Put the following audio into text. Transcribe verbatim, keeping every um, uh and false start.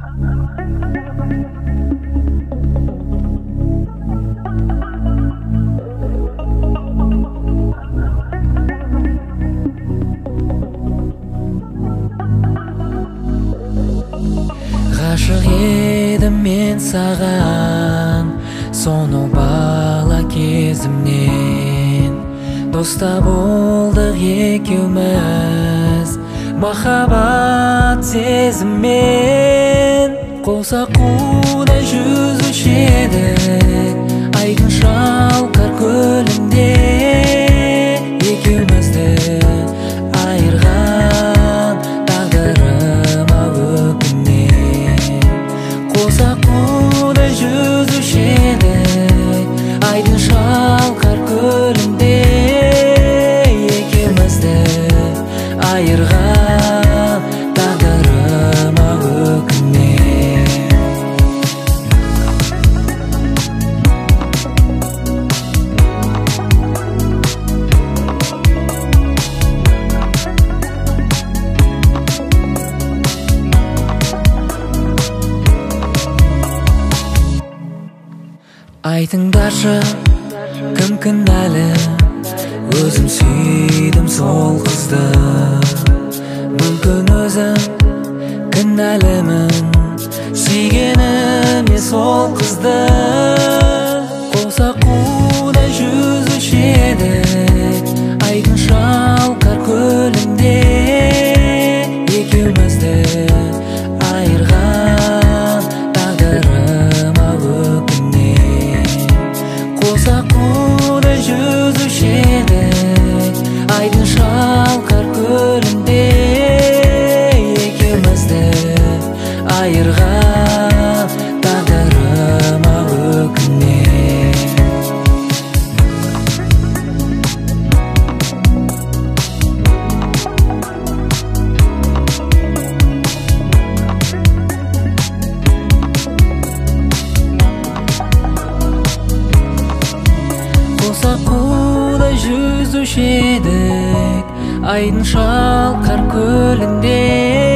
Ғашық едім мен саған сонау бала кезімнен. Доста болдық екеуміз махаббат сезіммен. Қосақуда жүзуші едік айдын шалқар көлінде. Екеумізді айырған тағдырыма өкінем. Қосақуда жүзуші едік айдын шалқар көлінде. Екеумізді айырған тағдырыма өкінем. Айтыңдаршы, кім кінәлі? Өзім сүйдім сол қызды. Мүмкін өзім кінәлімін, сүйгеніме сол қызды. Қосақуда жүзуші едік айдын шалқар көлінде. Екеумізді айырған тағдырыма өкінем. Қосақуда жүзуші едік айдын шалқар көлінде. Екеумізді айырған тағдырыма өкінем. Қосақуда жүзуші едік айдын шалқар көлінде.